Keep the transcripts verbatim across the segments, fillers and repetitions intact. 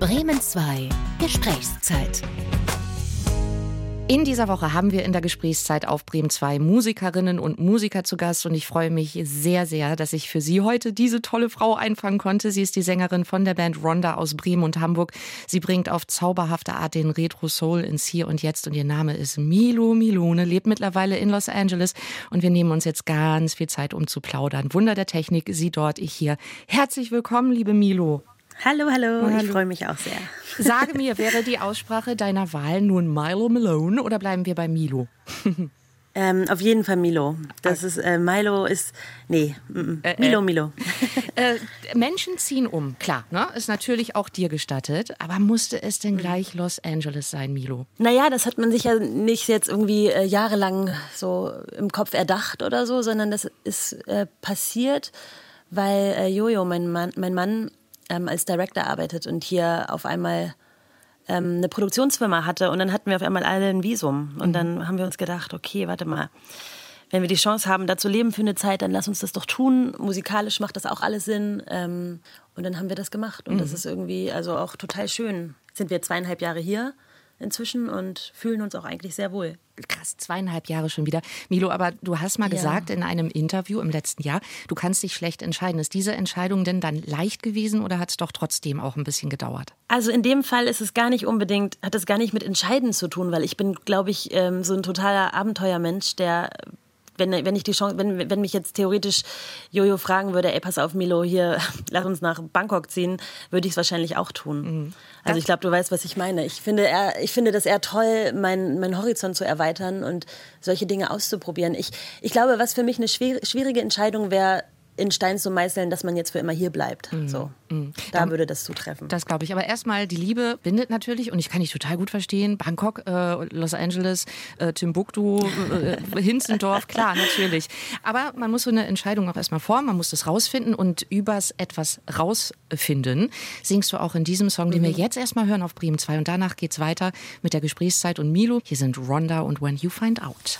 Bremen zwei Gesprächszeit. In dieser Woche haben wir in der Gesprächszeit auf Bremen zwei Musikerinnen und Musiker zu Gast und ich freue mich sehr, sehr, dass ich für Sie heute diese tolle Frau einfangen konnte. Sie ist die Sängerin von der Band Ronda aus Bremen und Hamburg. Sie bringt auf zauberhafte Art den Retro-Soul ins Hier und Jetzt und ihr Name ist Milo Milone, lebt mittlerweile in Los Angeles und wir nehmen uns jetzt ganz viel Zeit, um zu plaudern. Wunder der Technik, sie dort, ich hier. Herzlich willkommen, liebe Milo. Hallo, hallo, hallo. Ich freue mich auch sehr. Sage mir, wäre die Aussprache deiner Wahl nun Milo Milone oder bleiben wir bei Milo? ähm, auf jeden Fall Milo. Das ist, äh, Milo ist, nee, m -m. Milo, Milo. Äh, Menschen ziehen um, klar, ne? Ist natürlich auch dir gestattet, aber musste es denn gleich Los Angeles sein, Milo? Naja, das hat man sich ja nicht jetzt irgendwie äh, jahrelang so im Kopf erdacht oder so, sondern das ist äh, passiert, weil äh, Jojo, mein Mann, mein Mann Ähm, als Director arbeitet und hier auf einmal ähm, eine Produktionsfirma hatte und dann hatten wir auf einmal alle ein Visum und mhm. dann haben wir uns gedacht, okay, warte mal, wenn wir die Chance haben, da zu leben für eine Zeit, dann lass uns das doch tun, musikalisch macht das auch alles Sinn ähm, und dann haben wir das gemacht und mhm. das ist irgendwie also auch total schön. Jetzt sind wir zweieinhalb Jahre hier inzwischen und fühlen uns auch eigentlich sehr wohl. Krass, zweieinhalb Jahre schon wieder. Milo, aber du hast mal ja. gesagt in einem Interview im letzten Jahr, du kannst dich schlecht entscheiden. Ist diese Entscheidung denn dann leicht gewesen oder hat es doch trotzdem auch ein bisschen gedauert? Also in dem Fall ist es gar nicht unbedingt, hat es gar nicht mit Entscheiden zu tun, weil ich bin, glaube ich, so ein totaler Abenteuermensch, der... Wenn, wenn ich die Chance, wenn, wenn mich jetzt theoretisch Jojo fragen würde, ey, pass auf, Milo, hier, lass uns nach Bangkok ziehen, würde ich es wahrscheinlich auch tun. Mhm. Also ich glaube, du weißt, was ich meine. Ich finde, er, ich finde das eher toll, meinen mein Horizont zu erweitern und solche Dinge auszuprobieren. Ich, ich glaube, was für mich eine schwer, schwierige Entscheidung wäre, in Stein zu meißeln, dass man jetzt für immer hier bleibt. Mm, so. Mm. Da Dann, würde das zutreffen. Das glaube ich. Aber erstmal, die Liebe bindet natürlich und ich kann dich total gut verstehen. Bangkok, äh, Los Angeles, äh, Timbuktu, äh, Hinzendorf, klar, natürlich. Aber man muss so eine Entscheidung auch erstmal formen, man muss das rausfinden und übers etwas rausfinden singst du auch in diesem Song, den mhm. wir jetzt erstmal hören auf Bremen zwei und danach geht's weiter mit der Gesprächszeit und Milo. Hier sind Ronda und When You Find Out.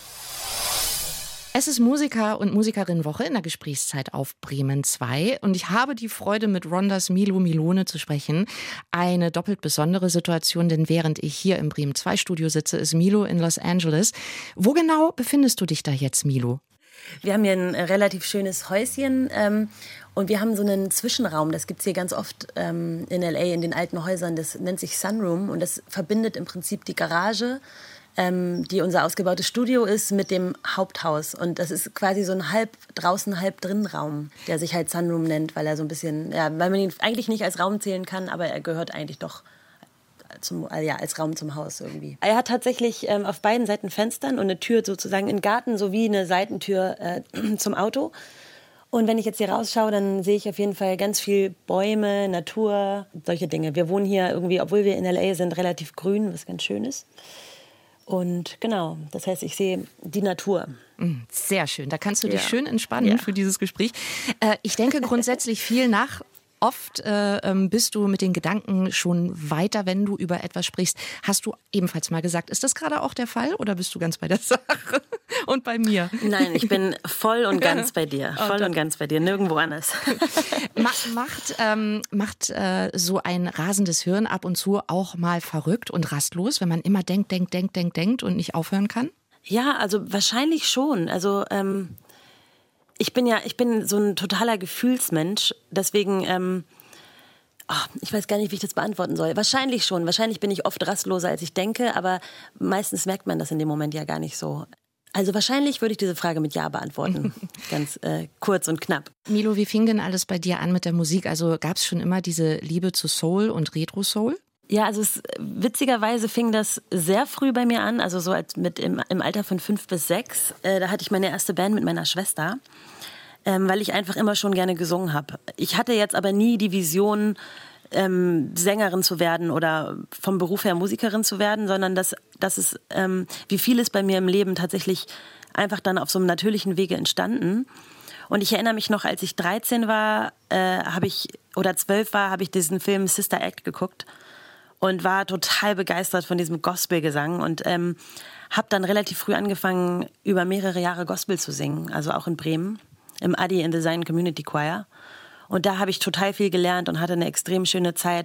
Es ist Musiker- und Musikerinnenwoche in der Gesprächszeit auf Bremen zwei und ich habe die Freude, mit Rondas Milo Milone zu sprechen. Eine doppelt besondere Situation, denn während ich hier im Bremen zwei Studio sitze, ist Milo in Los Angeles. Wo genau befindest du dich da jetzt, Milo? Wir haben hier ein relativ schönes Häuschen ähm, und wir haben so einen Zwischenraum, das gibt es hier ganz oft ähm, in L A, in den alten Häusern, das nennt sich Sunroom und das verbindet im Prinzip die Garage, Ähm, die unser ausgebautes Studio ist, mit dem Haupthaus. Und das ist quasi so ein halb draußen, halb drin Raum, der sich halt Sunroom nennt, weil er so ein bisschen, ja, weil man ihn eigentlich nicht als Raum zählen kann, aber er gehört eigentlich doch zum, ja, als Raum zum Haus irgendwie. Er hat tatsächlich ähm, auf beiden Seiten Fenstern und eine Tür sozusagen in den Garten sowie eine Seitentür äh, zum Auto. Und wenn ich jetzt hier rausschaue, dann sehe ich auf jeden Fall ganz viel Bäume, Natur, solche Dinge. Wir wohnen hier irgendwie, obwohl wir in L A sind, relativ grün, was ganz schön ist. Und genau, das heißt, ich sehe die Natur. Sehr schön, da kannst du dich ja. schön entspannen ja. für dieses Gespräch. Äh, ich denke grundsätzlich viel nach. Oft äh, bist du mit den Gedanken schon weiter, wenn du über etwas sprichst. Hast du ebenfalls mal gesagt, ist das gerade auch der Fall oder bist du ganz bei der Sache und bei mir? Nein, ich bin voll und ganz bei dir. Voll und ganz bei dir, nirgendwo anders. Macht, ähm, macht äh, so ein rasendes Hirn ab und zu auch mal verrückt und rastlos, wenn man immer denkt, denkt, denkt, denkt, denkt und nicht aufhören kann? Ja, also wahrscheinlich schon. Also ähm Ich bin ja, ich bin so ein totaler Gefühlsmensch, deswegen, ähm, oh, ich weiß gar nicht, wie ich das beantworten soll. Wahrscheinlich schon, wahrscheinlich bin ich oft rastloser, als ich denke, aber meistens merkt man das in dem Moment ja gar nicht so. Also wahrscheinlich würde ich diese Frage mit Ja beantworten, ganz äh, kurz und knapp. Milo, wie fing denn alles bei dir an mit der Musik? Also gab es schon immer diese Liebe zu Soul und Retro-Soul? Ja, also es, witzigerweise fing das sehr früh bei mir an, also so als mit im, im Alter von fünf bis sechs. Äh, da hatte ich meine erste Band mit meiner Schwester, ähm, weil ich einfach immer schon gerne gesungen habe. Ich hatte jetzt aber nie die Vision, ähm, Sängerin zu werden oder vom Beruf her Musikerin zu werden, sondern dass, dass es, ähm, wie vieles bei mir im Leben, tatsächlich einfach dann auf so einem natürlichen Wege entstanden. Und ich erinnere mich noch, als ich dreizehn war, äh, habe ich oder zwölf war, habe ich diesen Film Sister Act geguckt. Und war total begeistert von diesem Gospelgesang und ähm, habe dann relativ früh angefangen, über mehrere Jahre Gospel zu singen, also auch in Bremen, im Adi in the Zion Community Choir. Und da habe ich total viel gelernt und hatte eine extrem schöne Zeit.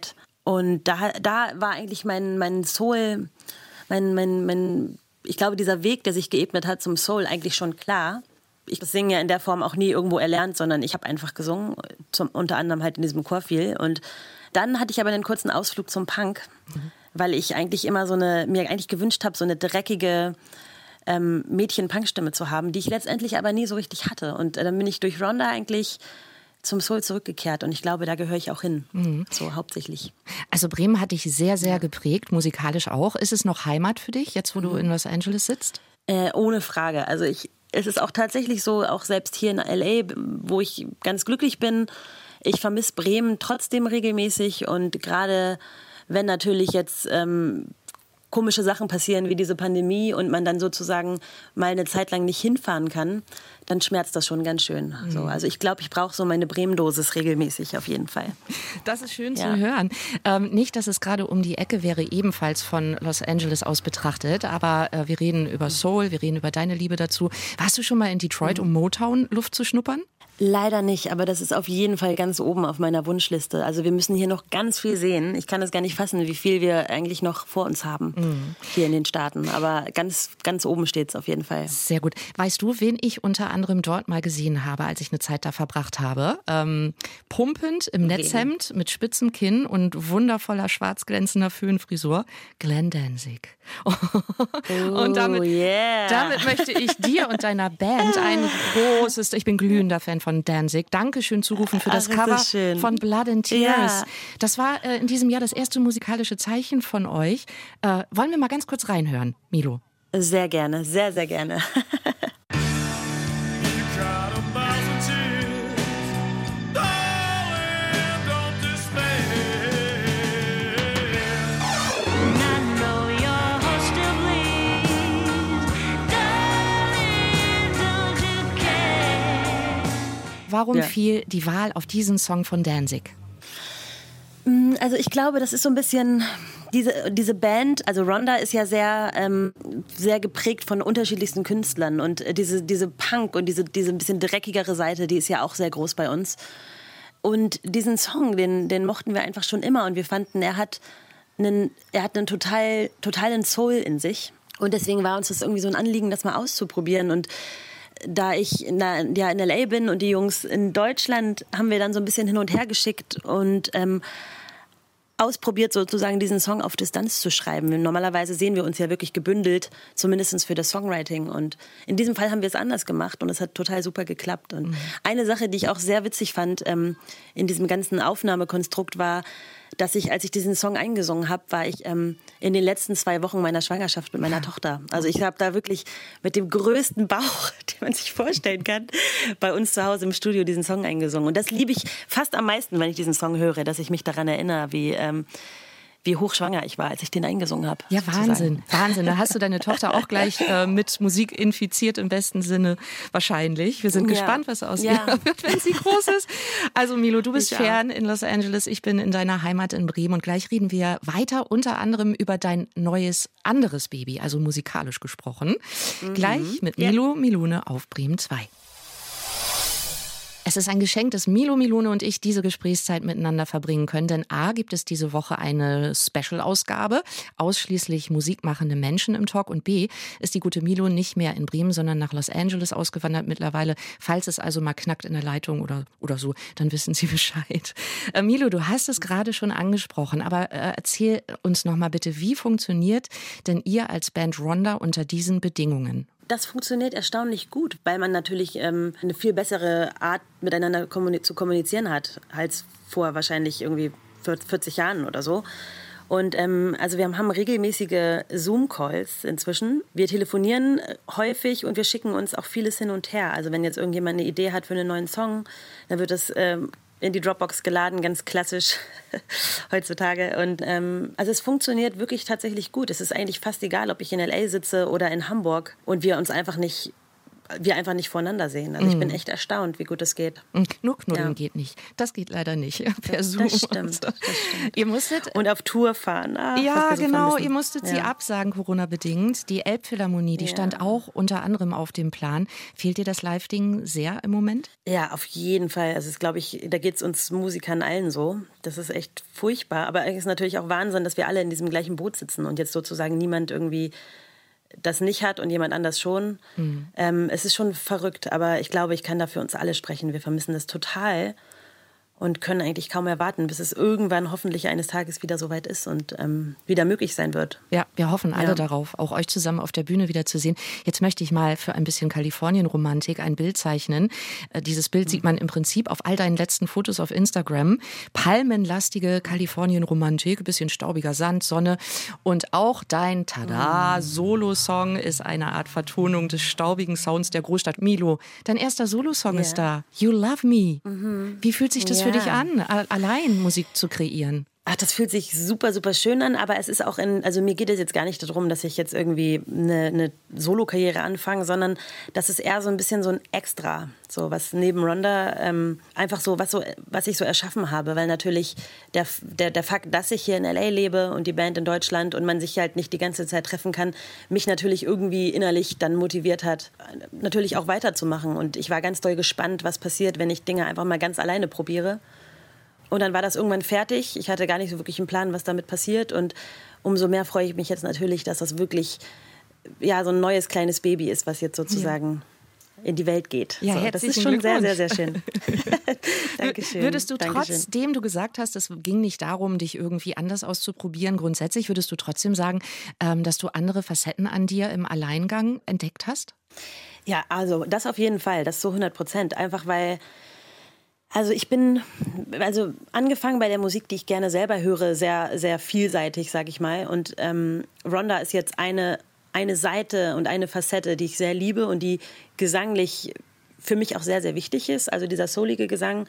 Und da, da war eigentlich mein, mein Soul, mein, mein, mein, ich glaube, dieser Weg, der sich geebnet hat zum Soul, eigentlich schon klar. Ich singe ja in der Form auch nie irgendwo erlernt, sondern ich habe einfach gesungen, zum, unter anderem halt in diesem Chor viel. Und dann hatte ich aber einen kurzen Ausflug zum Punk, mhm. weil ich eigentlich immer so eine, mir eigentlich gewünscht habe, so eine dreckige ähm, Mädchen-Punk-Stimme zu haben, die ich letztendlich aber nie so richtig hatte. Und äh, dann bin ich durch Rhonda eigentlich zum Soul zurückgekehrt und ich glaube, da gehöre ich auch hin, mhm. so hauptsächlich. Also Bremen hat dich sehr, sehr ja. geprägt, musikalisch auch. Ist es noch Heimat für dich, jetzt wo mhm. du in Los Angeles sitzt? Äh, ohne Frage. Also ich Es ist auch tatsächlich so, auch selbst hier in L A, wo ich ganz glücklich bin, ich vermisse Bremen trotzdem regelmäßig und gerade wenn natürlich jetzt ähm, komische Sachen passieren wie diese Pandemie und man dann sozusagen mal eine Zeit lang nicht hinfahren kann, dann schmerzt das schon ganz schön. Mhm. So, also ich glaube, ich brauche so meine Bremen-Dosis regelmäßig auf jeden Fall. Das ist schön ja. zu hören. Ähm, nicht, dass es gerade um die Ecke wäre, ebenfalls von Los Angeles aus betrachtet, aber äh, wir reden über Soul, wir reden über deine Liebe dazu. Warst du schon mal in Detroit, um Motown Luft zu schnuppern? Leider nicht, aber das ist auf jeden Fall ganz oben auf meiner Wunschliste. Also wir müssen hier noch ganz viel sehen. Ich kann es gar nicht fassen, wie viel wir eigentlich noch vor uns haben mhm. hier in den Staaten. Aber ganz, ganz oben steht es auf jeden Fall. Sehr gut. Weißt du, wen ich unter anderem dort mal gesehen habe, als ich eine Zeit da verbracht habe? Ähm, pumpend im okay. Netzhemd mit spitzem Kinn und wundervoller schwarz glänzender Föhnfrisur, Glenn Danzig. Oh, und damit, yeah. damit möchte ich dir und deiner Band ein großes, ich bin glühender Fan von Danzig, Dankeschön zurufen für das Ach, Cover das von Blood and Tears. Ja. Das war äh, in diesem Jahr das erste musikalische Zeichen von euch. Äh, wollen wir mal ganz kurz reinhören, Milo? Sehr gerne, sehr, sehr gerne. Warum ja. fiel die Wahl auf diesen Song von Danzig? Also ich glaube, das ist so ein bisschen diese, diese Band, also Rhonda ist ja sehr, ähm, sehr geprägt von unterschiedlichsten Künstlern und diese, diese Punk und diese, diese ein bisschen dreckigere Seite, die ist ja auch sehr groß bei uns. Und diesen Song, den, den mochten wir einfach schon immer und wir fanden, er hat einen, er hat einen total, totalen Soul in sich und deswegen war uns das irgendwie so ein Anliegen, das mal auszuprobieren und da ich in, der, ja, in L A bin und die Jungs in Deutschland, haben wir dann so ein bisschen hin und her geschickt und ähm, ausprobiert, sozusagen diesen Song auf Distanz zu schreiben. Normalerweise sehen wir uns ja wirklich gebündelt, zumindest für das Songwriting. Und in diesem Fall haben wir es anders gemacht und es hat total super geklappt. Und mhm. eine Sache, die ich auch sehr witzig fand ähm, in diesem ganzen Aufnahmekonstrukt war, dass ich, als ich diesen Song eingesungen habe, war ich ähm, in den letzten zwei Wochen meiner Schwangerschaft mit meiner ja. Tochter. Also ich habe da wirklich mit dem größten Bauch, den man sich vorstellen kann, bei uns zu Hause im Studio diesen Song eingesungen. Und das liebe ich fast am meisten, wenn ich diesen Song höre, dass ich mich daran erinnere, wie... Ähm, wie hochschwanger ich war, als ich den eingesungen habe. Ja, sozusagen. Wahnsinn, Wahnsinn. Da hast du deine Tochter auch gleich äh, mit Musik infiziert, im besten Sinne wahrscheinlich. Wir sind ja. gespannt, was aus ja. ihr wird, wenn sie groß ist. Also Milo, du bist ich fern auch. in Los Angeles, ich bin in deiner Heimat in Bremen und gleich reden wir weiter, unter anderem über dein neues, anderes Baby, also musikalisch gesprochen. Mhm. Gleich mit Milo ja. Milune auf Bremen zwei. Es ist ein Geschenk, dass Milo, Milune und ich diese Gesprächszeit miteinander verbringen können, denn A, gibt es diese Woche eine Special-Ausgabe, ausschließlich musikmachende Menschen im Talk und B, ist die gute Milo nicht mehr in Bremen, sondern nach Los Angeles ausgewandert mittlerweile. Falls es also mal knackt in der Leitung oder, oder so, dann wissen Sie Bescheid. Äh, Milo, du hast es gerade schon angesprochen, aber äh, erzähl uns noch mal bitte, wie funktioniert denn ihr als Band Rhonda unter diesen Bedingungen? Das funktioniert erstaunlich gut, weil man natürlich ähm, eine viel bessere Art miteinander kommuni- zu kommunizieren hat, als vor wahrscheinlich irgendwie vierzig Jahren oder so. Und ähm, also wir haben regelmäßige Zoom-Calls inzwischen. Wir telefonieren häufig und wir schicken uns auch vieles hin und her. Also wenn jetzt irgendjemand eine Idee hat für einen neuen Song, dann wird das ähm, in die Dropbox geladen, ganz klassisch heutzutage. Und ähm, also es funktioniert wirklich tatsächlich gut. Es ist eigentlich fast egal, ob ich in L A sitze oder in Hamburg und wir uns einfach nicht wir einfach nicht voreinander sehen. Also ich bin echt erstaunt, wie gut es geht. Nur knuddeln Ja. geht nicht. Das geht leider nicht. Per Zoom. Das stimmt, das stimmt. Ihr musstet... Und auf Tour fahren. Ah, was Ja, wir so genau. vermissen. Ihr musstet sie Ja. absagen, Corona-bedingt. Die Elbphilharmonie, die Ja. stand auch unter anderem auf dem Plan. Fehlt dir das Live-Ding sehr im Moment? Ja, auf jeden Fall. Also es glaube ich, da geht es uns Musikern allen so. Das ist echt furchtbar. Aber es ist natürlich auch Wahnsinn, dass wir alle in diesem gleichen Boot sitzen und jetzt sozusagen niemand irgendwie das nicht hat und jemand anders schon. Mhm. Ähm, es ist schon verrückt, aber ich glaube, ich kann da für uns alle sprechen. Wir vermissen das total und können eigentlich kaum erwarten, bis es irgendwann hoffentlich eines Tages wieder so weit ist und ähm, wieder möglich sein wird. Ja, wir hoffen alle Ja. darauf, auch euch zusammen auf der Bühne wieder zu sehen. Jetzt möchte ich mal für ein bisschen Kalifornien-Romantik ein Bild zeichnen. Äh, dieses Bild sieht man im Prinzip auf all deinen letzten Fotos auf Instagram. Palmenlastige Kalifornien-Romantik, ein bisschen staubiger Sand, Sonne und auch dein Tada-Solo-Song ist eine Art Vertonung des staubigen Sounds der Großstadt. Milo, dein erster Solo-Song Ja. ist da. You Love Me. Wie fühlt sich das Ja. für dich an, a- allein Musik zu kreieren? Ach, das fühlt sich super, super schön an, aber es ist auch in, also mir geht es jetzt gar nicht darum, dass ich jetzt irgendwie eine, eine Solo-Karriere anfange, sondern das ist eher so ein bisschen so ein Extra, so was neben Rhonda, ähm, einfach so was, so, was ich so erschaffen habe, weil natürlich der, der, der Fakt, dass ich hier in L A lebe und die Band in Deutschland und man sich halt nicht die ganze Zeit treffen kann, mich natürlich irgendwie innerlich dann motiviert hat, natürlich auch weiterzumachen und ich war ganz doll gespannt, was passiert, wenn ich Dinge einfach mal ganz alleine probiere. Und dann war das irgendwann fertig. Ich hatte gar nicht so wirklich einen Plan, was damit passiert. Und umso mehr freue ich mich jetzt natürlich, dass das wirklich ja, so ein neues kleines Baby ist, was jetzt sozusagen ja. in die Welt geht. Ja, so, das ist schon sehr, sehr, sehr schön. Dankeschön. Würdest du Dankeschön. trotzdem, du gesagt hast, es ging nicht darum, dich irgendwie anders auszuprobieren, grundsätzlich, würdest du trotzdem sagen, ähm, dass du andere Facetten an dir im Alleingang entdeckt hast? Ja, also das auf jeden Fall, das so hundert Prozent. Einfach weil... Also ich bin, also angefangen bei der Musik, die ich gerne selber höre, sehr, sehr vielseitig, sag ich mal. Und ähm, Rhonda ist jetzt eine, eine Seite und eine Facette, die ich sehr liebe und die gesanglich für mich auch sehr, sehr wichtig ist. Also dieser soulige Gesang.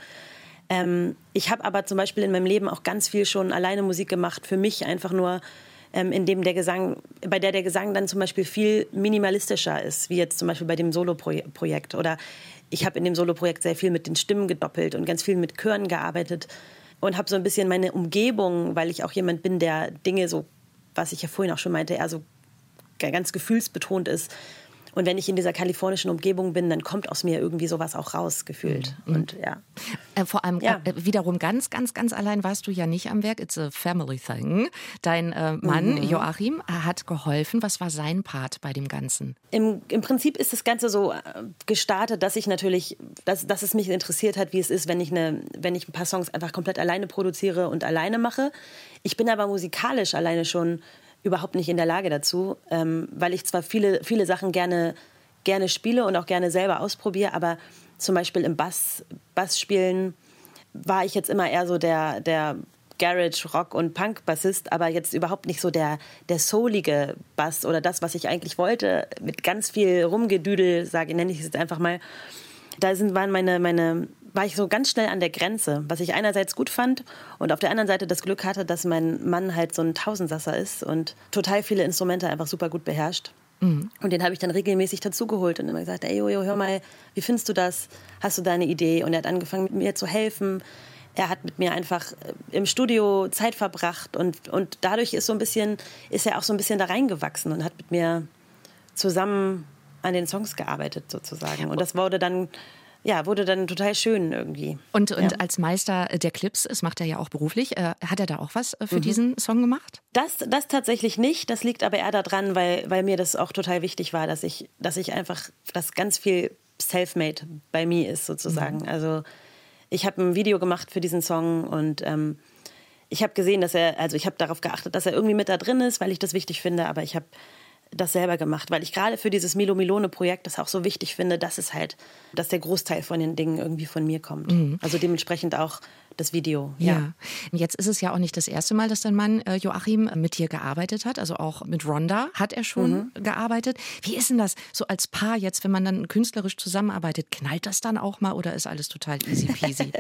Ähm, ich habe aber zum Beispiel in meinem Leben auch ganz viel schon alleine Musik gemacht, für mich einfach nur, ähm, in dem der Gesang, bei der der Gesang dann zum Beispiel viel minimalistischer ist, wie jetzt zum Beispiel bei dem Solo-Projekt oder ich habe in dem Solo-Projekt sehr viel mit den Stimmen gedoppelt und ganz viel mit Chören gearbeitet und habe so ein bisschen meine Umgebung, weil ich auch jemand bin, der Dinge so, was ich ja vorhin auch schon meinte, eher so ganz gefühlsbetont ist. Und wenn ich in dieser kalifornischen Umgebung bin, dann kommt aus mir irgendwie sowas auch raus, gefühlt. Mhm. Und ja. Äh, vor allem ja. äh, wiederum ganz, ganz, ganz allein warst du ja nicht am Werk. It's a family thing. Dein äh, Mann mhm. Joachim hat geholfen. Was war sein Part bei dem Ganzen? Im, im Prinzip ist das Ganze so gestartet, dass ich natürlich, dass, dass es mich interessiert hat, wie es ist, wenn ich, eine, wenn ich ein paar Songs einfach komplett alleine produziere und alleine mache. Ich bin aber musikalisch alleine schon überhaupt nicht in der Lage dazu, ähm, weil ich zwar viele, viele Sachen gerne, gerne spiele und auch gerne selber ausprobiere, aber zum Beispiel im Bass, Bass spielen war ich jetzt immer eher so der, der Garage, Rock und Punk-Bassist, aber jetzt überhaupt nicht so der, der soulige Bass oder das, was ich eigentlich wollte, mit ganz viel Rumgedüdel, sage, nenne ich es jetzt einfach mal. Da sind, waren meine, meine, war ich so ganz schnell an der Grenze, was ich einerseits gut fand und auf der anderen Seite das Glück hatte, dass mein Mann halt so ein Tausendsasser ist und total viele Instrumente einfach super gut beherrscht. Mhm. Und den habe ich dann regelmäßig dazugeholt und immer gesagt, ey Jojo, hör mal, wie findest du das? Hast du da eine Idee? Und er hat angefangen, mit mir zu helfen. Er hat mit mir einfach im Studio Zeit verbracht und, und dadurch ist so ein bisschen, ist er auch so ein bisschen da reingewachsen und hat mit mir zusammen an den Songs gearbeitet sozusagen. Und das wurde dann, ja, wurde dann total schön irgendwie. Und, und ja. als Meister der Clips, das macht er ja auch beruflich, äh, hat er da auch was für mhm. diesen Song gemacht? Das, das tatsächlich nicht. Das liegt aber eher daran, weil, weil mir das auch total wichtig war, dass ich, dass ich einfach, dass ganz viel self-made bei mir ist sozusagen. Mhm. Also ich habe ein Video gemacht für diesen Song und ähm, ich habe gesehen, dass er, also ich habe darauf geachtet, dass er irgendwie mit da drin ist, weil ich das wichtig finde, aber ich habe das selber gemacht, weil ich gerade für dieses Milo Milone-Projekt das auch so wichtig finde, dass es halt, dass der Großteil von den Dingen irgendwie von mir kommt. Mhm. Also dementsprechend auch das Video. Ja. ja. Jetzt ist es ja auch nicht das erste Mal, dass dein Mann äh, Joachim mit dir gearbeitet hat. Also auch mit Rhonda hat er schon mhm. gearbeitet. Wie ist denn das so als Paar jetzt, wenn man dann künstlerisch zusammenarbeitet? Knallt das dann auch mal oder ist alles total easy peasy?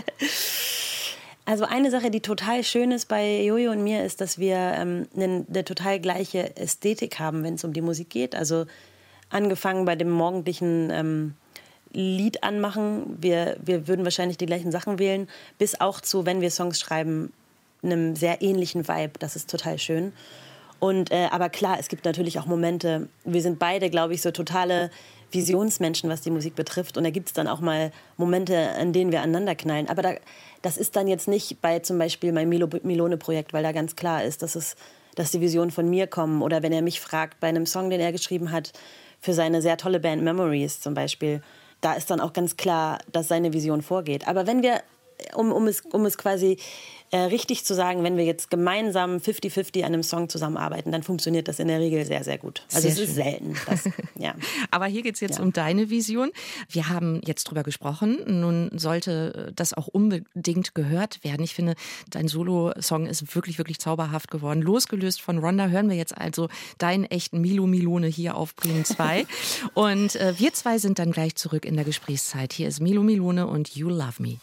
Also eine Sache, die total schön ist bei Jojo und mir, ist, dass wir ähm, eine, eine total gleiche Ästhetik haben, wenn es um die Musik geht. Also angefangen bei dem morgendlichen ähm, Lied anmachen. Wir, wir würden wahrscheinlich die gleichen Sachen wählen, bis auch zu, wenn wir Songs schreiben, einem sehr ähnlichen Vibe. Das ist total schön. Und, äh, aber klar, es gibt natürlich auch Momente, wir sind beide, glaube ich, so totale Visionsmenschen, was die Musik betrifft. Und da gibt es dann auch mal Momente, an denen wir aneinander knallen. Aber da, das ist dann jetzt nicht bei zum Beispiel meinem Milo, Milone-Projekt, weil da ganz klar ist, dass, es, dass die Visionen von mir kommen. Oder wenn er mich fragt, bei einem Song, den er geschrieben hat, für seine sehr tolle Band Memories zum Beispiel, da ist dann auch ganz klar, dass seine Vision vorgeht. Aber wenn wir, um, um, es, um es quasi äh, richtig zu sagen, wenn wir jetzt gemeinsam fünfzig fünfzig an einem Song zusammenarbeiten, dann funktioniert das in der Regel sehr, sehr gut. Also sehr es schön. Ist selten. Das, ja. Aber hier geht es jetzt ja. um deine Vision. Wir haben jetzt drüber gesprochen. Nun sollte das auch unbedingt gehört werden. Ich finde, dein Solo-Song ist wirklich, wirklich zauberhaft geworden. Losgelöst von Rhonda hören wir jetzt also deinen echten Milo Milone hier auf Bremen zwei. Und äh, wir zwei sind dann gleich zurück in der Gesprächszeit. Hier ist Milo Milone und You Love Me.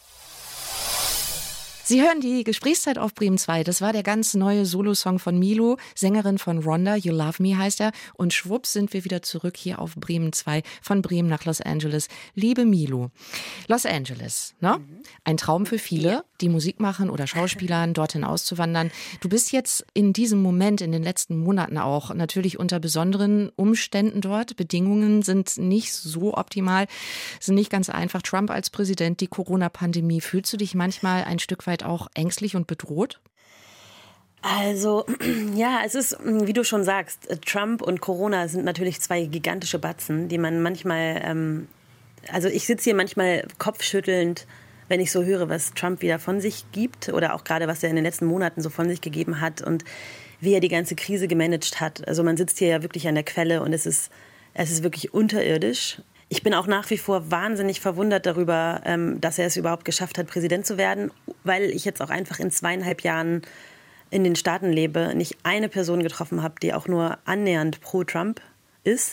Sie hören die Gesprächszeit auf Bremen zwei. Das war der ganz neue Solosong von Milo, Sängerin von Rhonda, You Love Me heißt er. Und schwupps sind wir wieder zurück hier auf Bremen zwei, von Bremen nach Los Angeles. Liebe Milo, Los Angeles, ne? Ein Traum für viele, die Musik machen oder Schauspielern, dorthin auszuwandern. Du bist jetzt in diesem Moment, in den letzten Monaten auch, natürlich unter besonderen Umständen dort. Bedingungen sind nicht so optimal, sind nicht ganz einfach. Trump als Präsident, die Corona-Pandemie. Fühlst du dich manchmal ein Stück weit auch ängstlich und bedroht? Also, ja, es ist, wie du schon sagst, Trump und Corona sind natürlich zwei gigantische Batzen, die man manchmal, ähm, also ich sitze hier manchmal kopfschüttelnd, wenn ich so höre, was Trump wieder von sich gibt oder auch gerade, was er in den letzten Monaten so von sich gegeben hat und wie er die ganze Krise gemanagt hat. Also man sitzt hier ja wirklich an der Quelle und es ist, es ist wirklich unterirdisch. Ich bin auch nach wie vor wahnsinnig verwundert darüber, dass er es überhaupt geschafft hat, Präsident zu werden, weil ich jetzt auch einfach in zweieinhalb Jahren in den Staaten lebe, nicht eine Person getroffen habe, die auch nur annähernd pro Trump ist.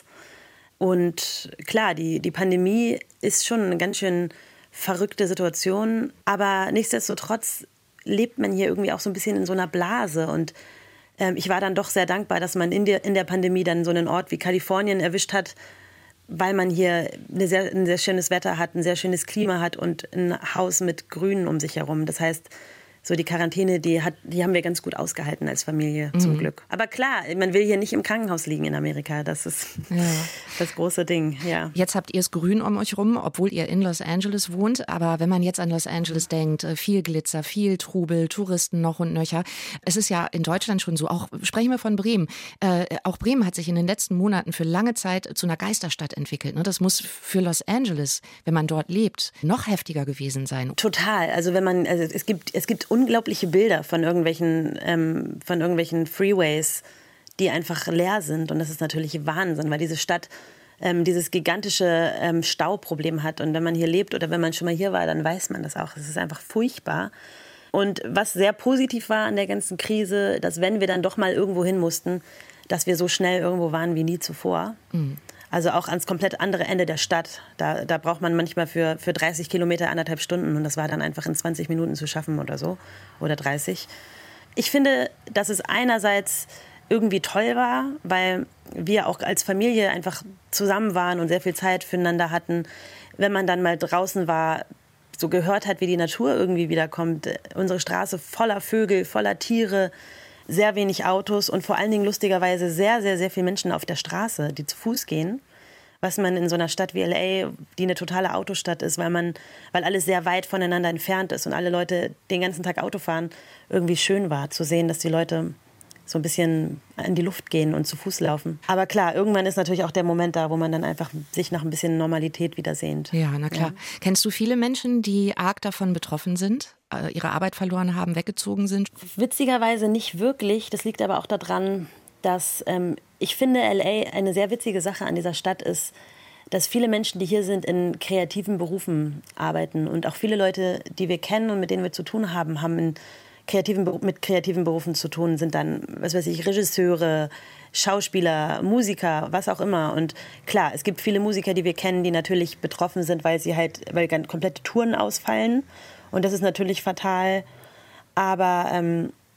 Und klar, die, die Pandemie ist schon eine ganz schön verrückte Situation, aber nichtsdestotrotz lebt man hier irgendwie auch so ein bisschen in so einer Blase und ähm, ich war dann doch sehr dankbar, dass man in der, in der Pandemie dann so einen Ort wie Kalifornien erwischt hat, weil man hier eine sehr, ein sehr schönes Wetter hat, ein sehr schönes Klima hat und ein Haus mit Grünen um sich herum. Das heißt, so die Quarantäne, die, hat, die haben wir ganz gut ausgehalten als Familie, zum mhm. Glück. Aber klar, man will hier nicht im Krankenhaus liegen in Amerika. Das ist ja. das große Ding, ja. Jetzt habt ihr es grün um euch rum, obwohl ihr in Los Angeles wohnt. Aber wenn man jetzt an Los Angeles denkt, viel Glitzer, viel Trubel, Touristen noch und nöcher. Es ist ja in Deutschland schon so, auch sprechen wir von Bremen. Äh, auch Bremen hat sich in den letzten Monaten für lange Zeit zu einer Geisterstadt entwickelt. Ne? Das muss für Los Angeles, wenn man dort lebt, noch heftiger gewesen sein. Total. Also wenn man, also es gibt, es gibt unglaubliche Bilder von irgendwelchen, ähm, von irgendwelchen Freeways, die einfach leer sind. Und das ist natürlich Wahnsinn, weil diese Stadt ähm, dieses gigantische ähm, Stauproblem hat. Und wenn man hier lebt oder wenn man schon mal hier war, dann weiß man das auch. Es ist einfach furchtbar. Und was sehr positiv war an der ganzen Krise, dass wenn wir dann doch mal irgendwo hin mussten, dass wir so schnell irgendwo waren wie nie zuvor. Mhm. Also auch ans komplett andere Ende der Stadt. Da, da braucht man manchmal für, für dreißig Kilometer anderthalb Stunden. Und das war dann einfach in zwanzig Minuten zu schaffen oder so. Oder dreißig. Ich finde, dass es einerseits irgendwie toll war, weil wir auch als Familie einfach zusammen waren und sehr viel Zeit füreinander hatten. Wenn man dann mal draußen war, so gehört hat, wie die Natur irgendwie wiederkommt. Unsere Straße voller Vögel, voller Tiere, sehr wenig Autos und vor allen Dingen lustigerweise sehr, sehr, sehr viele Menschen auf der Straße, die zu Fuß gehen. Was man in so einer Stadt wie L A, die eine totale Autostadt ist, weil man, weil alles sehr weit voneinander entfernt ist und alle Leute den ganzen Tag Auto fahren, irgendwie schön war zu sehen, dass die Leute so ein bisschen in die Luft gehen und zu Fuß laufen. Aber klar, irgendwann ist natürlich auch der Moment da, wo man dann einfach sich nach ein bisschen Normalität wieder sehnt. Ja, na klar. Ja. Kennst du viele Menschen, die arg davon betroffen sind, ihre Arbeit verloren haben, weggezogen sind? Witzigerweise nicht wirklich. Das liegt aber auch daran, dass ähm, ich finde, L A eine sehr witzige Sache an dieser Stadt ist, dass viele Menschen, die hier sind, in kreativen Berufen arbeiten. Und auch viele Leute, die wir kennen und mit denen wir zu tun haben, haben in kreativen, mit kreativen Berufen zu tun, sind dann, was weiß ich, Regisseure, Schauspieler, Musiker, was auch immer. Und klar, es gibt viele Musiker, die wir kennen, die natürlich betroffen sind, weil sie halt, weil komplette Touren ausfallen. Und das ist natürlich fatal. Aber ähm,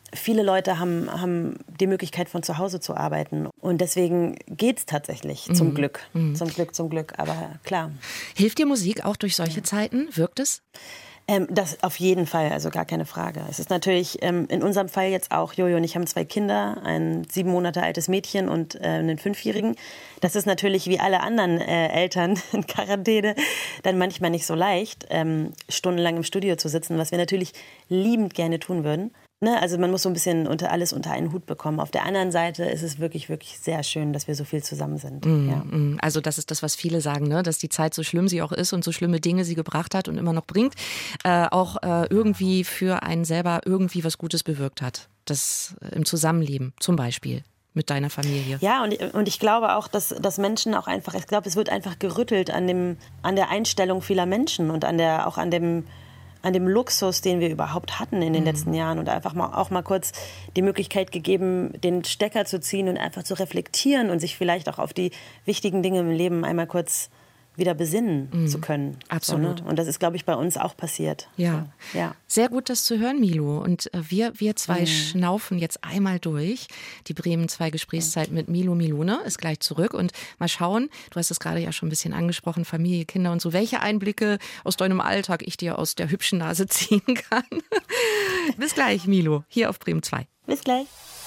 viele Leute haben, haben die Möglichkeit, von zu Hause zu arbeiten. Und deswegen geht es tatsächlich, zum mhm. Glück. Mhm. Zum Glück, zum Glück, aber klar. Hilft dir Musik auch durch solche ja. Zeiten? Wirkt es? Ähm, das auf jeden Fall, also gar keine Frage. Es ist natürlich ähm, in unserem Fall jetzt auch, Jojo und ich haben zwei Kinder, ein sieben Monate altes Mädchen und äh, einen Fünfjährigen. Das ist natürlich wie alle anderen äh, Eltern in Quarantäne dann manchmal nicht so leicht, ähm, stundenlang im Studio zu sitzen, was wir natürlich liebend gerne tun würden. Ne, also man muss so ein bisschen unter alles unter einen Hut bekommen. Auf der anderen Seite ist es wirklich, wirklich sehr schön, dass wir so viel zusammen sind. Mm, ja. mm. Also das ist das, was viele sagen, ne? Dass die Zeit, so schlimm sie auch ist und so schlimme Dinge sie gebracht hat und immer noch bringt, äh, auch äh, irgendwie für einen selber irgendwie was Gutes bewirkt hat. Das äh, im Zusammenleben zum Beispiel. Mit deiner Familie. Ja, und, und ich glaube auch, dass, dass Menschen auch einfach, ich glaube, es wird einfach gerüttelt an, dem, an der Einstellung vieler Menschen und an der, auch an dem an dem Luxus, den wir überhaupt hatten in den mhm. letzten Jahren und einfach mal auch mal kurz die Möglichkeit gegeben, den Stecker zu ziehen und einfach zu reflektieren und sich vielleicht auch auf die wichtigen Dinge im Leben einmal kurz wieder besinnen mhm. zu können. Absolut. So, ne? Und das ist, glaube ich, bei uns auch passiert. Ja. So, ja. Sehr gut, das zu hören, Milo. Und äh, wir, wir zwei mhm. schnaufen jetzt einmal durch. Die Bremen zwei Gesprächszeit mit Milo Milone ist gleich zurück. Und mal schauen, du hast es gerade ja schon ein bisschen angesprochen, Familie, Kinder und so, welche Einblicke aus deinem Alltag ich dir aus der hübschen Nase ziehen kann. Bis gleich, Milo, hier auf Bremen zwei. Bis gleich.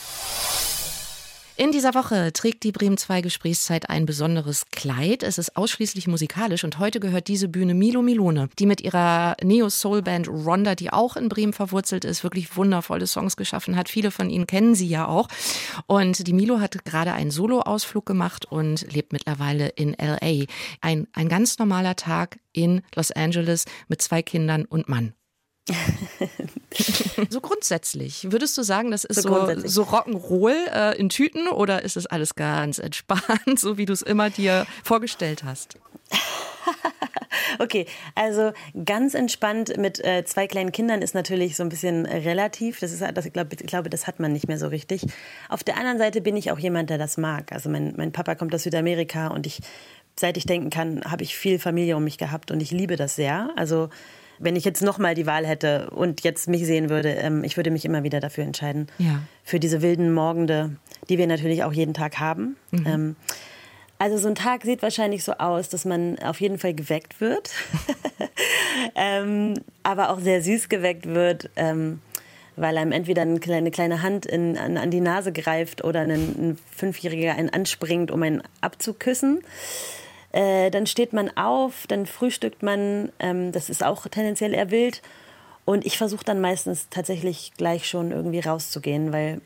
In dieser Woche trägt die Bremen zwei Gesprächszeit ein besonderes Kleid. Es ist ausschließlich musikalisch und heute gehört diese Bühne Milo Milone, die mit ihrer Neo-Soul-Band Rhonda, die auch in Bremen verwurzelt ist, wirklich wundervolle Songs geschaffen hat. Viele von Ihnen kennen sie ja auch. Und die Milo hat gerade einen Solo-Ausflug gemacht und lebt mittlerweile in L A. Ein, ein ganz normaler Tag in Los Angeles mit zwei Kindern und Mann. So grundsätzlich, würdest du sagen, das ist so, so, so Rock'n'Roll äh, in Tüten oder ist das alles ganz entspannt, so wie du es immer dir vorgestellt hast? Okay, also ganz entspannt mit äh, zwei kleinen Kindern ist natürlich so ein bisschen relativ. Das ist, das, ich, glaube, ich glaube, das hat man nicht mehr so richtig. Auf der anderen Seite bin ich auch jemand, der das mag. Also mein, mein Papa kommt aus Südamerika und ich, seit ich denken kann, habe ich viel Familie um mich gehabt und ich liebe das sehr. Also wenn ich jetzt nochmal die Wahl hätte und jetzt mich sehen würde, ähm, ich würde mich immer wieder dafür entscheiden. Ja. Für diese wilden Morgende, die wir natürlich auch jeden Tag haben. Mhm. Ähm, also so ein Tag sieht wahrscheinlich so aus, dass man auf jeden Fall geweckt wird. ähm, aber auch sehr süß geweckt wird, ähm, weil einem entweder eine kleine, kleine Hand in, an, an die Nase greift oder ein, ein Fünfjähriger einen anspringt, um einen abzuküssen. Äh, dann steht man auf, dann frühstückt man, ähm, das ist auch tendenziell eher wild. Und ich versuche dann meistens tatsächlich gleich schon irgendwie rauszugehen, weil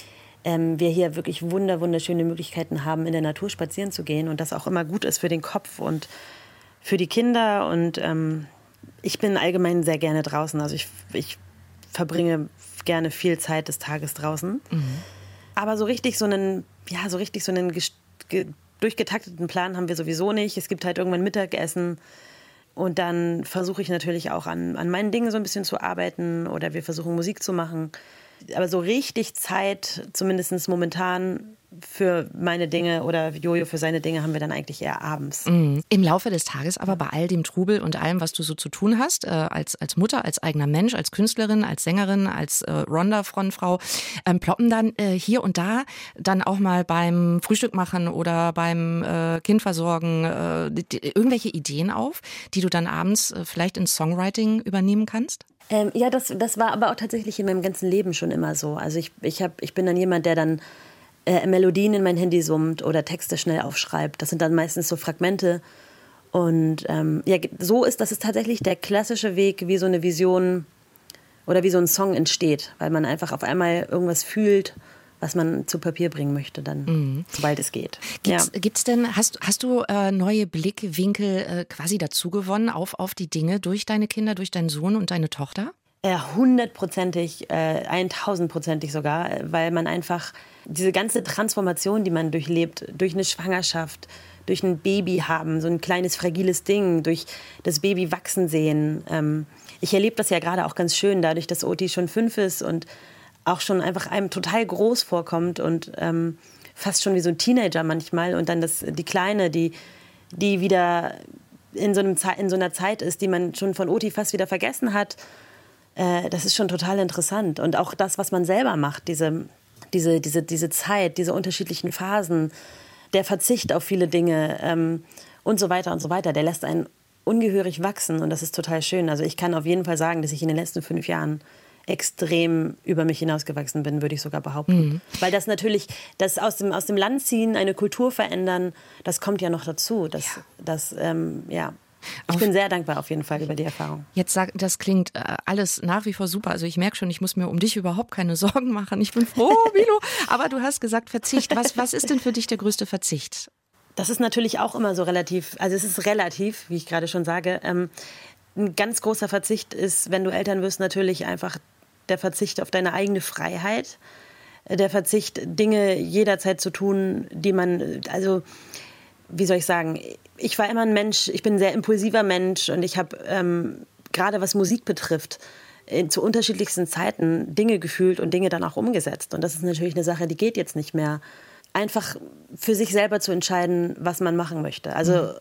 ähm, wir hier wirklich wunder, wunderschöne Möglichkeiten haben, in der Natur spazieren zu gehen und das auch immer gut ist für den Kopf und für die Kinder. Und ähm, ich bin allgemein sehr gerne draußen, also ich, ich verbringe gerne viel Zeit des Tages draußen. Mhm. Aber so richtig so einen, ja, so richtig so einen gest- ge- durchgetakteten Plan haben wir sowieso nicht. Es gibt halt irgendwann Mittagessen und dann versuche ich natürlich auch an, an meinen Dingen so ein bisschen zu arbeiten oder wir versuchen Musik zu machen. Aber so richtig Zeit, zumindest momentan, für meine Dinge oder Jojo für seine Dinge haben wir dann eigentlich eher abends. Mhm. Im Laufe des Tages aber bei all dem Trubel und allem, was du so zu tun hast, äh, als, als Mutter, als eigener Mensch, als Künstlerin, als Sängerin, als äh, Rhonda-Frontfrau, ähm, ploppen dann äh, hier und da dann auch mal beim Frühstück machen oder beim äh, Kindversorgen äh, die, irgendwelche Ideen auf, die du dann abends äh, vielleicht ins Songwriting übernehmen kannst? Ähm, ja, das, das war aber auch tatsächlich in meinem ganzen Leben schon immer so. Also ich, ich, hab, ich bin dann jemand, der dann äh, Melodien in mein Handy summt oder Texte schnell aufschreibt. Das sind dann meistens so Fragmente. Und ähm, ja, so ist das ist tatsächlich der klassische Weg, wie so eine Vision oder wie so ein Song entsteht. Weil man einfach auf einmal irgendwas fühlt, was man zu Papier bringen möchte, dann, mhm. sobald es geht. Gibt's, ja. gibt's denn, hast, hast du äh, neue Blickwinkel äh, quasi dazu gewonnen auf, auf die Dinge durch deine Kinder, durch deinen Sohn und deine Tochter? Ja, hundertprozentig, äh, eintausendprozentig sogar, weil man einfach diese ganze Transformation, die man durchlebt, durch eine Schwangerschaft, durch ein Baby haben, so ein kleines, fragiles Ding, durch das Baby wachsen sehen. Ähm, ich erlebe das ja gerade auch ganz schön, dadurch, dass Oti schon fünf ist und auch schon einfach einem total groß vorkommt und ähm, fast schon wie so ein Teenager manchmal. Und dann das, die Kleine, die, die wieder in so, einem Ze- in so einer Zeit ist, die man schon von Oti fast wieder vergessen hat. äh, das ist schon total interessant. Und auch das, was man selber macht, diese, diese, diese, diese Zeit, diese unterschiedlichen Phasen, der Verzicht auf viele Dinge ähm, und so weiter und so weiter, der lässt einen ungehörig wachsen und das ist total schön. Also ich kann auf jeden Fall sagen, dass ich in den letzten fünf Jahren extrem über mich hinausgewachsen bin, würde ich sogar behaupten. Mhm. Weil das natürlich, das aus dem, aus dem Land ziehen, eine Kultur verändern, das kommt ja noch dazu. Das, ja. Das, ähm, ja. Ich auf bin sehr dankbar auf jeden Fall über die Erfahrung. Jetzt sag, das klingt äh, alles nach wie vor super. Also ich merke schon, ich muss mir um dich überhaupt keine Sorgen machen. Ich bin froh, Milo. Aber du hast gesagt Verzicht. Was, was ist denn für dich der größte Verzicht? Das ist natürlich auch immer so relativ, also es ist relativ, wie ich gerade schon sage. Ähm, ein ganz großer Verzicht ist, wenn du Eltern wirst, natürlich einfach der Verzicht auf deine eigene Freiheit. Der Verzicht, Dinge jederzeit zu tun, die man, also wie soll ich sagen, ich war immer ein Mensch, ich bin ein sehr impulsiver Mensch und ich habe ähm, gerade was Musik betrifft, in, zu unterschiedlichsten Zeiten Dinge gefühlt und Dinge dann auch umgesetzt. Und das ist natürlich eine Sache, die geht jetzt nicht mehr. Einfach für sich selber zu entscheiden, was man machen möchte. Also mhm.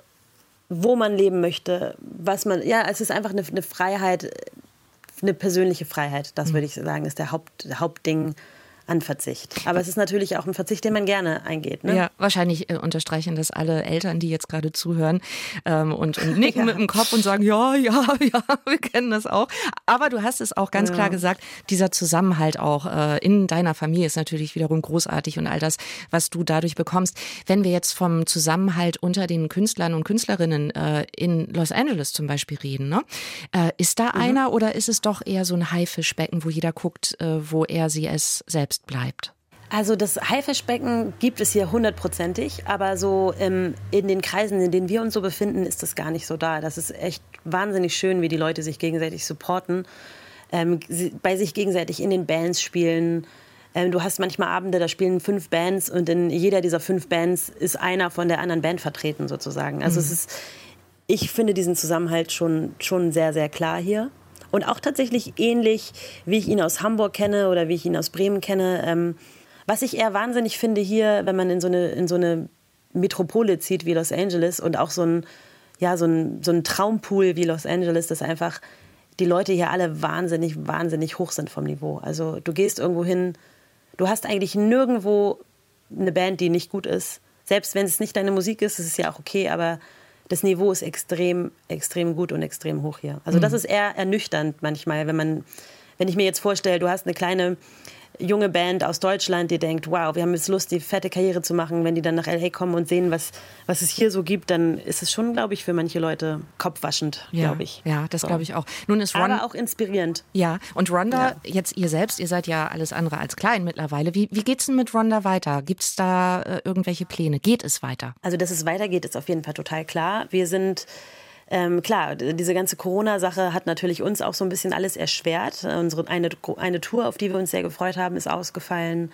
wo man leben möchte, was man, ja, es ist einfach eine, eine Freiheit, eine persönliche Freiheit, das würde ich sagen, ist der Haupt, Hauptding an Verzicht. Aber es ist natürlich auch ein Verzicht, den man gerne eingeht. Ne? Ja, wahrscheinlich äh, unterstreichen das alle Eltern, die jetzt gerade zuhören ähm, und, und nicken ja. mit dem Kopf und sagen, ja, ja, ja, wir kennen das auch. Aber du hast es auch ganz ja. klar gesagt, dieser Zusammenhalt auch äh, in deiner Familie ist natürlich wiederum großartig und all das, was du dadurch bekommst. Wenn wir jetzt vom Zusammenhalt unter den Künstlern und Künstlerinnen äh, in Los Angeles zum Beispiel reden, ne? äh, ist da mhm. einer oder ist es doch eher so ein Haifischbecken, wo jeder guckt, äh, wo er sie es selbst bleibt? Also das Haifischbecken gibt es hier hundertprozentig, aber so ähm, in den Kreisen, in denen wir uns so befinden, ist das gar nicht so da. Das ist echt wahnsinnig schön, wie die Leute sich gegenseitig supporten, ähm, bei sich gegenseitig in den Bands spielen. Ähm, du hast manchmal Abende, da spielen fünf Bands und in jeder dieser fünf Bands ist einer von der anderen Band vertreten sozusagen. Also mhm. es ist, ich finde diesen Zusammenhalt schon, schon sehr, sehr klar hier. Und auch tatsächlich ähnlich, wie ich ihn aus Hamburg kenne oder wie ich ihn aus Bremen kenne. Ähm, was ich eher wahnsinnig finde hier, wenn man in so eine, in so eine Metropole zieht wie Los Angeles und auch so ein, ja, so ein, so ein Traumpool wie Los Angeles, dass einfach die Leute hier alle wahnsinnig, wahnsinnig hoch sind vom Niveau. Also du gehst irgendwo hin, du hast eigentlich nirgendwo eine Band, die nicht gut ist. Selbst wenn es nicht deine Musik ist, ist es ja auch okay, aber das Niveau ist extrem, extrem gut und extrem hoch hier. Also das ist eher ernüchternd manchmal, wenn man, wenn ich mir jetzt vorstelle, du hast eine kleine junge Band aus Deutschland, die denkt, wow, wir haben jetzt Lust, die fette Karriere zu machen. Wenn die dann nach L A kommen und sehen, was, was es hier so gibt, dann ist es schon, glaube ich, für manche Leute kopfwaschend, ja, glaube ich. Ja, das so. glaube ich auch. Nun ist Ron- Aber auch inspirierend. Ja, und Rhonda, ja. jetzt ihr selbst, ihr seid ja alles andere als klein mittlerweile. Wie, wie geht es denn mit Rhonda weiter? Gibt es da äh, irgendwelche Pläne? Geht es weiter? Also, dass es weitergeht, ist auf jeden Fall total klar. Wir sind... Ähm, klar, diese ganze Corona-Sache hat natürlich uns auch so ein bisschen alles erschwert. Unsere eine, eine Tour, auf die wir uns sehr gefreut haben, ist ausgefallen.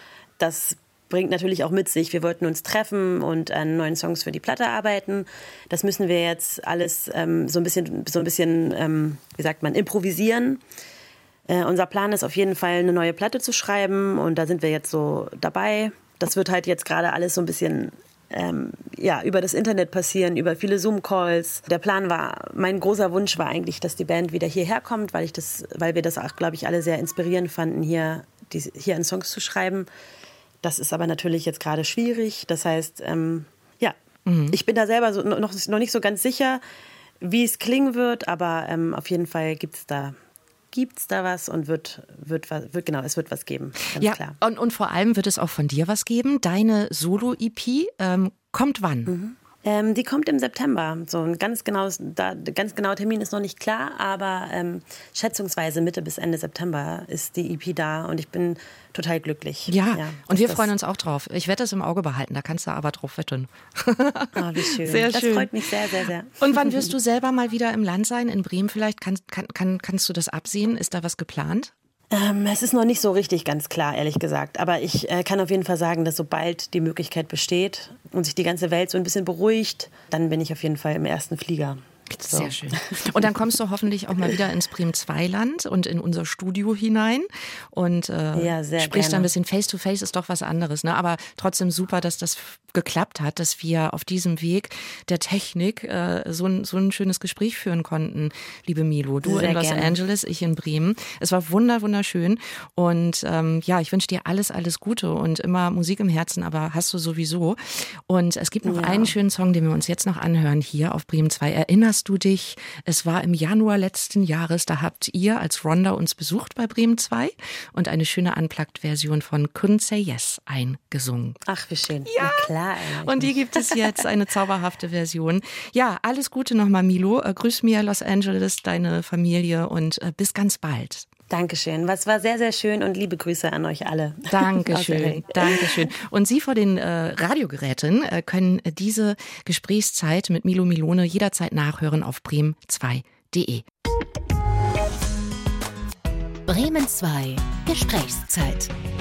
Das bringt natürlich auch mit sich, wir wollten uns treffen und an neuen Songs für die Platte arbeiten. Das müssen wir jetzt alles ähm, so ein bisschen, so ein bisschen ähm, wie sagt man, improvisieren. Äh, unser Plan ist auf jeden Fall, eine neue Platte zu schreiben und da sind wir jetzt so dabei. Das wird halt jetzt gerade alles so ein bisschen... Ähm, ja, über das Internet passieren, über viele Zoom-Calls. Der Plan war, mein großer Wunsch war eigentlich, dass die Band wieder hierher kommt, weil ich das, weil wir das auch, glaube ich, alle sehr inspirierend fanden, hier, die, hier an Songs zu schreiben. Das ist aber natürlich jetzt gerade schwierig. Das heißt, ähm, ja, mhm. ich bin da selber so, noch, noch nicht so ganz sicher, wie es klingen wird, aber ähm, auf jeden Fall gibt es da Gibt's da was und wird, wird, wird, genau, es wird was geben, ganz ja, klar. Und, und vor allem wird es auch von dir was geben. Deine Solo-E P ähm, kommt wann? Mhm. Ähm, die kommt im September. So ein ganz genaues, da, ganz genauer Termin ist noch nicht klar, aber ähm, schätzungsweise Mitte bis Ende September ist die E P da und ich bin total glücklich. Ja, ja und wir freuen uns auch drauf. Ich werde das im Auge behalten, da kannst du aber drauf wetten. Oh, wie schön. Sehr das schön. freut mich sehr, sehr, sehr. Und wann wirst du selber mal wieder im Land sein? In Bremen vielleicht? Kann, kann, kann, kannst du das absehen? Ist da was geplant? Ähm, es ist noch nicht so richtig ganz klar, ehrlich gesagt. Aber ich äh, kann auf jeden Fall sagen, dass sobald die Möglichkeit besteht und sich die ganze Welt so ein bisschen beruhigt, dann bin ich auf jeden Fall im ersten Flieger So. Sehr schön. Und dann kommst du hoffentlich auch mal wieder ins Bremen zwei Land und in unser Studio hinein und äh, ja, sehr sprichst gerne. ein bisschen Face-to-Face, ist doch was anderes. Ne? Aber trotzdem super, dass das geklappt hat, dass wir auf diesem Weg der Technik äh, so, ein, so ein schönes Gespräch führen konnten, liebe Milo. Du sehr in Los gerne. Angeles, ich in Bremen. Es war wunder, wunderschön und ähm, ja, ich wünsche dir alles, alles Gute und immer Musik im Herzen, aber hast du sowieso. Und es gibt noch Ja. einen schönen Song, den wir uns jetzt noch anhören hier auf Bremen zwei. Erinnerst du dich? Es war im Januar letzten Jahres, da habt ihr als Rhonda uns besucht bei Bremen zwei und eine schöne Unplugged-Version von Couldn't Say Yes eingesungen. Ach, wie schön. Ja. Na klar. Ey. Und die gibt es jetzt, eine zauberhafte Version. Ja, alles Gute nochmal, Milo. Äh, grüß mir Los Angeles, deine Familie und äh, bis ganz bald. Dankeschön. Was war sehr, sehr schön und liebe Grüße an euch alle. Dankeschön, Dankeschön. Und Sie vor den äh, Radiogeräten äh, können äh, diese Gesprächszeit mit Milo Milone jederzeit nachhören auf bremen zwei punkt de. Bremen zwei Gesprächszeit.